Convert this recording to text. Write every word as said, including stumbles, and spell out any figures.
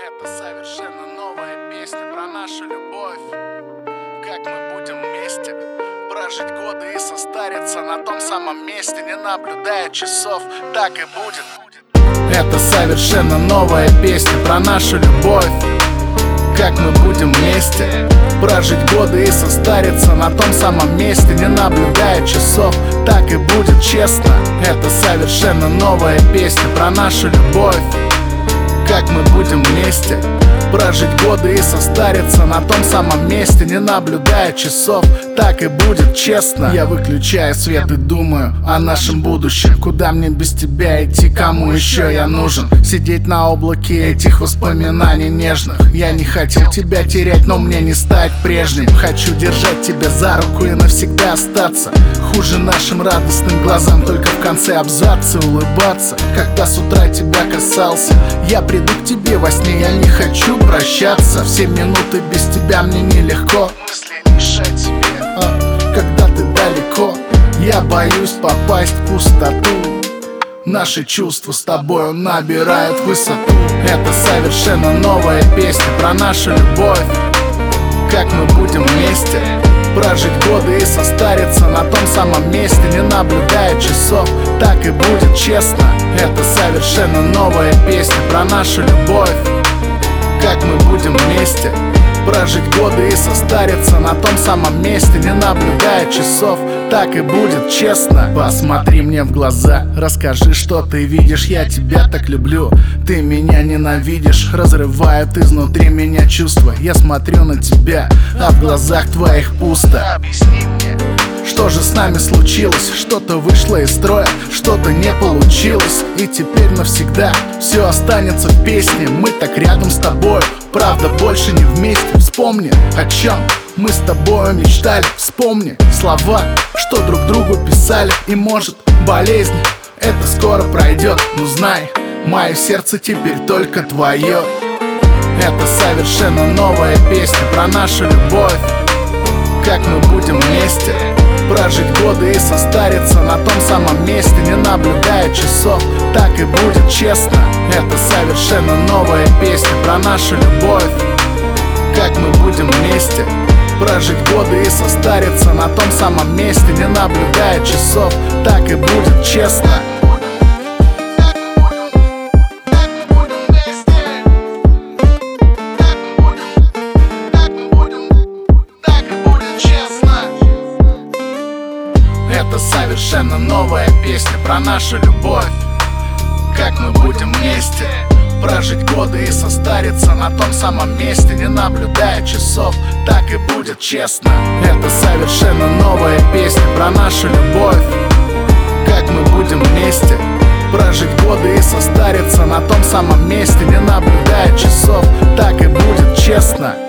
Это совершенно новая песня про нашу любовь. Как мы будем вместе прожить годы и состариться на том самом месте, не наблюдая часов, так и будет. Это совершенно новая песня про нашу любовь. Как мы будем вместе прожить годы и состариться на том самом месте, не наблюдая часов, так и будет, честно. Это совершенно новая песня про нашу любовь. Как мы будем вместе прожить годы и состариться на том самом месте, не наблюдая часов, так и будет, честно. Я выключаю свет и думаю о нашем будущем. Куда мне без тебя идти, кому еще я нужен? Сидеть на облаке этих воспоминаний нежных. Я не хотел тебя терять, но мне не стать прежним. Хочу держать тебя за руку и навсегда остаться. Хуже нашим радостным глазам только в конце абзаца улыбаться. Когда с утра тебя касался, я приду к тебе во сне, я не хочу прощаться. Все минуты без тебя мне нелегко. Мысли мешать тебе, а, когда ты далеко. Я боюсь попасть в пустоту. Наши чувства с тобою набирают высоту. Это совершенно новая песня про нашу любовь. Как мы будем вместе прожить годы и состариться на том самом месте, не наблюдая часов, так и будет, честно. Это совершенно новая песня про нашу любовь. Как мы будем вместе прожить годы и состариться на том самом месте, не наблюдая часов, так и будет, честно. Посмотри мне в глаза, расскажи, что ты видишь. Я тебя так люблю, ты меня ненавидишь. Разрывают изнутри меня чувства. Я смотрю на тебя, а в глазах твоих пусто. Объясни мне, что же с нами случилось? Что-то вышло из строя, что-то не получилось, и теперь навсегда все останется в песне. Мы так рядом с тобой, правда больше не вместе. Вспомни, о чем мы с тобой мечтали. Вспомни слова, что друг другу писали. И может болезнь это скоро пройдет, но знай, мое сердце теперь только твое. Это совершенно новая песня про нашу любовь. Как мы будем вместе прожить годы и состариться на том самом месте, не наблюдая часов, так и будет, честно. Это совершенно новая песня про нашу любовь. Как мы будем вместе прожить годы и состариться на том самом месте, не наблюдая часов, так и будет, честно. Это совершенно новая песня про нашу любовь. Как мы будем вместе прожить годы и состариться на том самом месте, не наблюдая часов, так и будет, честно. Это совершенно новая песня про нашу любовь. Как мы будем вместе прожить годы и состариться на том самом месте, не наблюдая часов, так и будет, честно.